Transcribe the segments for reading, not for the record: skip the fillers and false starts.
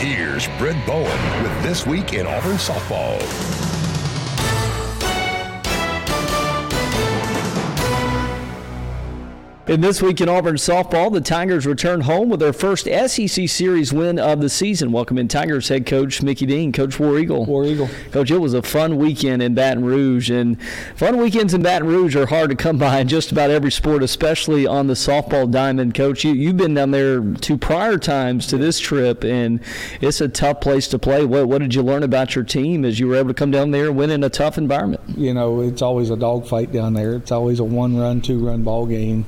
Here's Brett Bowen with This Week in Auburn Softball. In This Week in Auburn Softball, the Tigers return home with their first SEC Series win of the season. Welcome in Tigers head coach Mickey Dean. Coach War Eagle. War Eagle. Coach, it was a fun weekend in Baton Rouge, and fun weekends in Baton Rouge are hard to come by in just about every sport, especially on the softball diamond. Coach, you've been down there 2 prior times to this trip, and it's a tough place to play. What did you learn about your team as you were able to come down there and win in a tough environment? You know, it's always a dogfight down there. It's always a 1-run, 2-run ball game.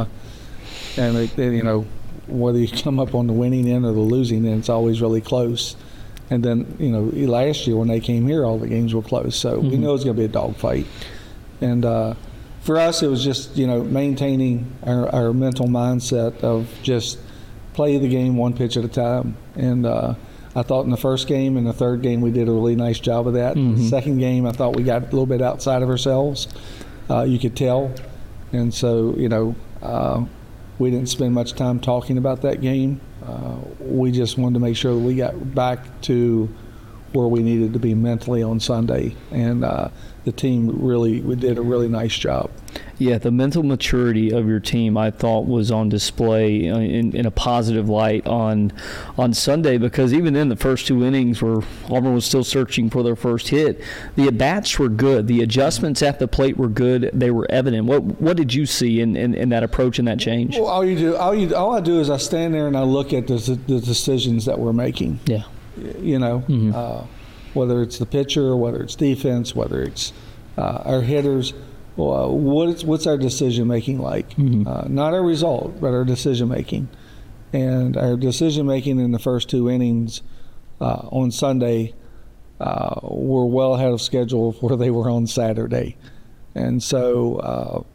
And you know, whether you come up on the winning end or the losing end, it's always really close. And then, you know, last year when they came here, all the games were close. So we know it's going to be a dogfight. And for us, it was just, you know, maintaining our mental mindset of just play the game one pitch at a time. And I thought in the first game and the third game we did a really nice job of that. The second game, I thought we got a little bit outside of ourselves. You could tell. And so, you know, we didn't spend much time talking about that game. We just wanted to make sure that we got back to where we needed to be mentally on Sunday. And the team we did a really nice job. Yeah, the mental maturity of your team, I thought, was on display in a positive light on Sunday, because even in the first 2 innings where Auburn was still searching for their first hit, the at-bats were good. The adjustments at the plate were good. They were evident. What did you see in that approach and that change? Well, all I do is I stand there and I look at the decisions that we're making. Yeah. You know, whether it's the pitcher, whether it's defense, whether it's our hitters. What's our decision making like? Not our result, but our decision making. And our decision making in the first 2 innings on Sunday were well ahead of schedule of where they were on Saturday. And so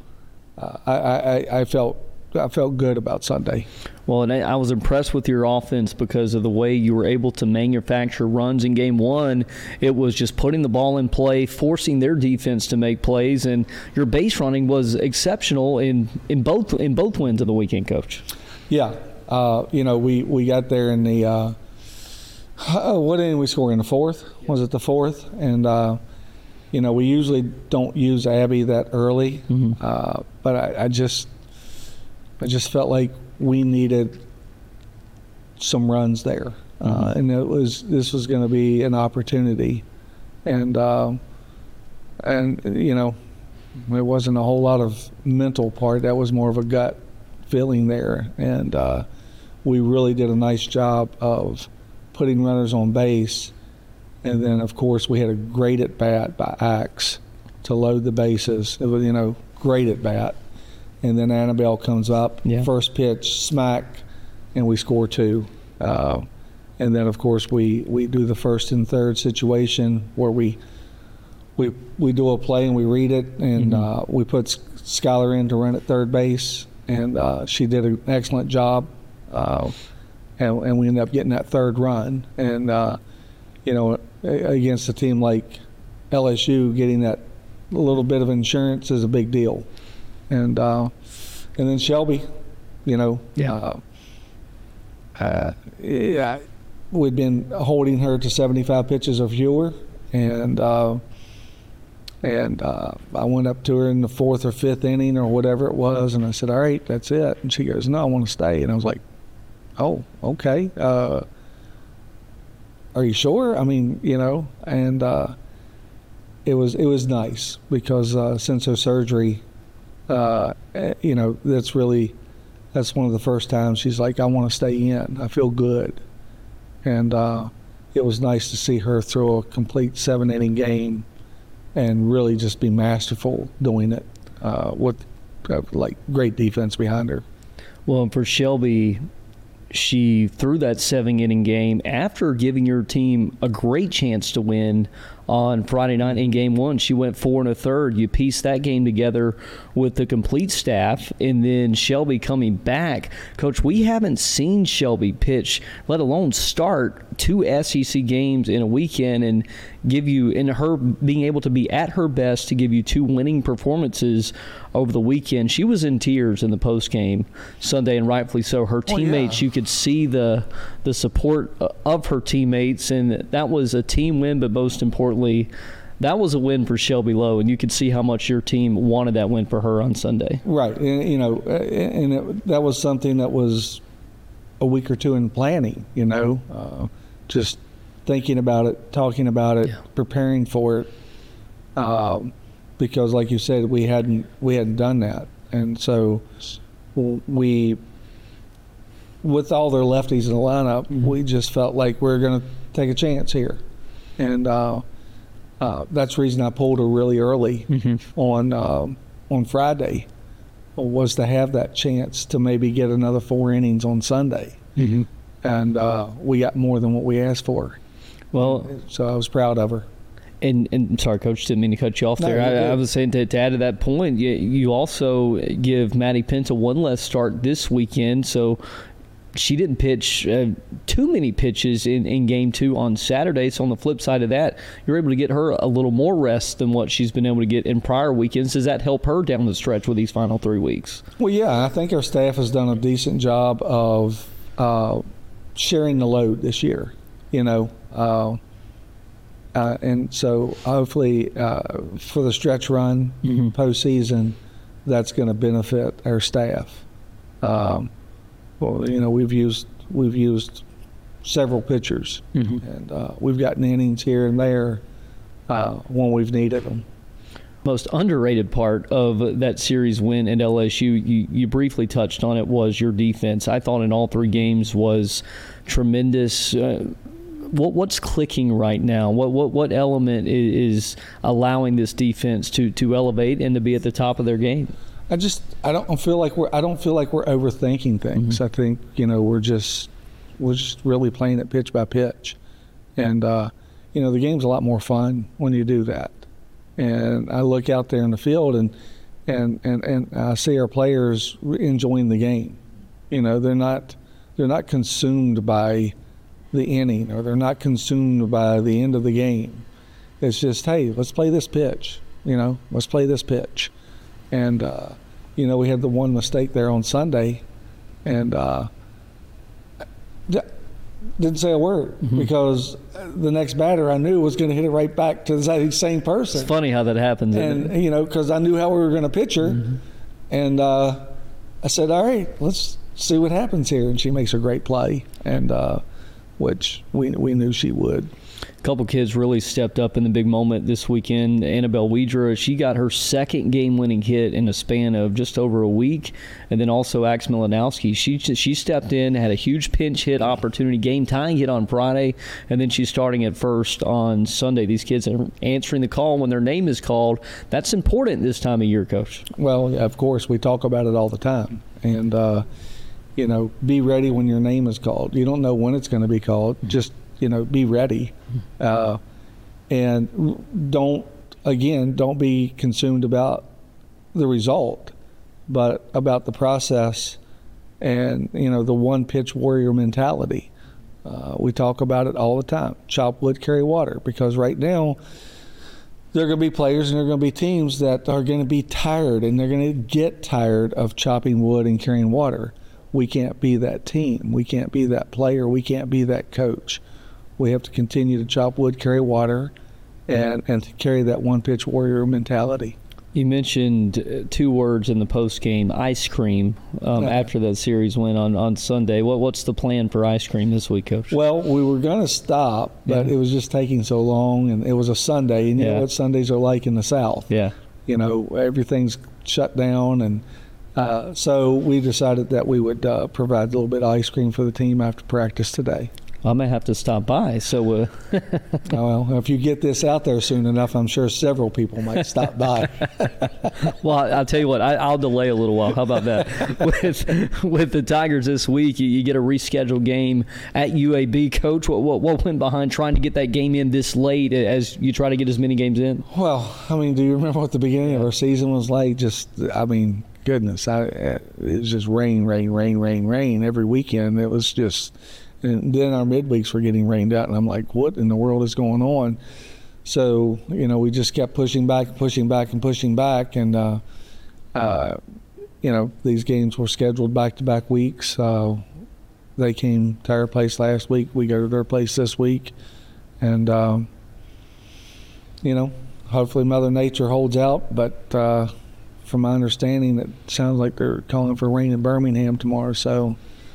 I felt good about Sunday. Well, and I was impressed with your offense because of the way you were able to manufacture runs in Game 1. It was just putting the ball in play, forcing their defense to make plays, and your base running was exceptional in both wins of the weekend, Coach. Yeah, you know, we got there in the what inning we scored in the 4th? Was it the 4th? And you know, we usually don't use Abby that early, but I just felt like we needed some runs there, and this was going to be an opportunity, and you know, it wasn't a whole lot of mental part. That was more of a gut feeling there, and we really did a nice job of putting runners on base, and then of course we had a great at bat by Axe to load the bases. It was, you know, great at bat. And then Annabelle comes up, first pitch, smack, and we score 2. And then, of course, we do the first and third situation where we do a play and we read it, and we put Skylar in to run at third base, and she did an excellent job, and we ended up getting that third run. And, you know, against a team like LSU, getting that little bit of insurance is a big deal. And then Shelby, you know, we'd been holding her to 75 pitches or fewer, and I went up to her in the 4th or 5th inning or whatever it was, and I said, "All right, that's it." And she goes, "No, I want to stay." And I was like, "Oh, okay. Are you sure?" I mean, you know, and it was nice because since her surgery. You know, that's one of the first times she's like, "I want to stay in. I feel good." And it was nice to see her throw a complete 7-inning game and really just be masterful doing it with like great defense behind her. Well, and for Shelby, she threw that 7-inning game after giving your team a great chance to win on Friday night in Game 1. She went 4 1/3. You piece that game together with the complete staff, and then Shelby coming back. Coach, we haven't seen Shelby pitch, let alone start 2 SEC games in a weekend and give you, and her being able to be at her best to give you 2 winning performances over the weekend. She was in tears in the post game Sunday, and rightfully so. Her teammates, you could see the support of her teammates, and that was a team win, but most importantly, that was a win for Shelby Lowe, and you could see how much your team wanted that win for her on Sunday. Right, and that was something that was a week or two in planning, just thinking about it, talking about it, preparing for it, because like you said, we hadn't done that, and so we, with all their lefties in the lineup, we just felt like we're going to take a chance here, and that's the reason I pulled her really early on Friday, was to have that chance to maybe get another 4 innings on Sunday, and we got more than what we asked for. Well, so I was proud of her. And sorry, Coach, didn't mean to cut you off there. I was saying to add to that point, you also give Maddie Penta one less start this weekend, so she didn't pitch too many pitches in Game 2 on Saturday. So on the flip side of that, you're able to get her a little more rest than what she's been able to get in prior weekends. Does that help her down the stretch with these final 3 weeks? Well, yeah, I think our staff has done a decent job of sharing the load this year, and so hopefully for the stretch run postseason, that's going to benefit our staff. We've used several pitchers, and we've gotten innings here and there when we've needed them. Most underrated part of that series win at LSU, you briefly touched on it, was your defense. I thought in all 3 games was tremendous. What's clicking right now? What element is allowing this defense to elevate and to be at the top of their game? I don't feel like we're overthinking things. I think we're just really playing it pitch by pitch, and the game's a lot more fun when you do that. And I look out there in the field and I see our players enjoying the game. They're not consumed by the inning, or they're not consumed by the end of the game. It's just, hey, let's play this pitch. Let's play this pitch. And we had the one mistake there on Sunday, and didn't say a word because the next batter I knew was going to hit it right back to the same person. It's funny how that happens. And because I knew how we were going to pitch her, and I said, all right, let's see what happens here. And she makes a great play, and which we knew she would. A couple kids really stepped up in the big moment this weekend. Annabelle Wedra, she got her 2nd game-winning hit in a span of just over a week. And then also Ax Milanowski, she stepped in, had a huge pinch hit opportunity, game-tying hit on Friday, and then she's starting at first on Sunday. These kids are answering the call when their name is called. That's important this time of year, Coach. Well, of course, we talk about it all the time. And, be ready when your name is called. You don't know when it's going to be called. Just be ready, and don't be consumed about the result, but about the process, and the one pitch warrior mentality. We talk about it all the time. Chop wood, carry water, because right now there are going to be players and there are going to be teams that are going to be tired, and they're going to get tired of chopping wood and carrying water. We can't be that team. We can't be that player. We can't be that coach. We have to continue to chop wood, carry water, and to carry that one-pitch warrior mentality. You mentioned 2 words in the post-game, ice cream, after that series win on Sunday. What's the plan for ice cream this week, Coach? Well, we were going to stop, but it was just taking so long, and it was a Sunday, and you know what Sundays are like in the South. Yeah. Everything's shut down, and so we decided that we would provide a little bit of ice cream for the team after practice today. I may have to stop by. So, Well, if you get this out there soon enough, I'm sure several people might stop by. well, I'll tell you what, I'll delay a little while. How about that? with the Tigers this week, you get a rescheduled game at UAB. Coach, what went behind trying to get that game in this late as you try to get as many games in? Well, I mean, do you remember what the beginning of our season was like? Goodness, it was just rain every weekend. It was just, and then our midweeks were getting rained out, and I'm like, what in the world is going on? So, we just kept pushing back, and these games were scheduled back-to-back weeks. They came to our place last week. We go to their place this week, and hopefully Mother Nature holds out, but from my understanding, it sounds like they're calling for rain in Birmingham tomorrow. So,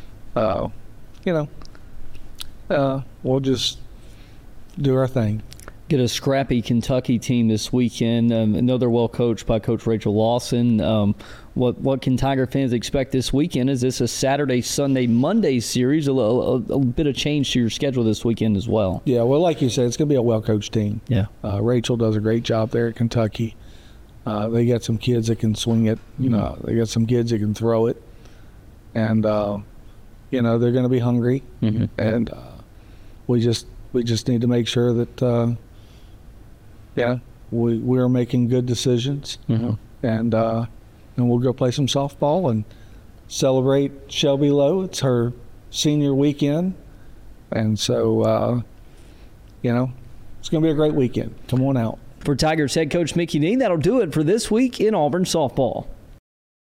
we'll just do our thing. Get a scrappy Kentucky team this weekend. I know they're well coached by Coach Rachel Lawson. What can Tiger fans expect this weekend? Is this a Saturday, Sunday, Monday series? A bit of change to your schedule this weekend as well. Yeah, well, like you said, it's going to be a well-coached team. Yeah. Rachel does a great job there at Kentucky. They got some kids that can swing it. They got some kids that can throw it. And, they're going to be hungry. Mm-hmm. And we just need to make sure that, we're making good decisions. Mm-hmm. And we'll go play some softball and celebrate Shelby Lowe. It's her senior weekend. And so, it's going to be a great weekend. Come on out. For Tigers head coach Mickey Dean, that'll do it for this week in Auburn softball.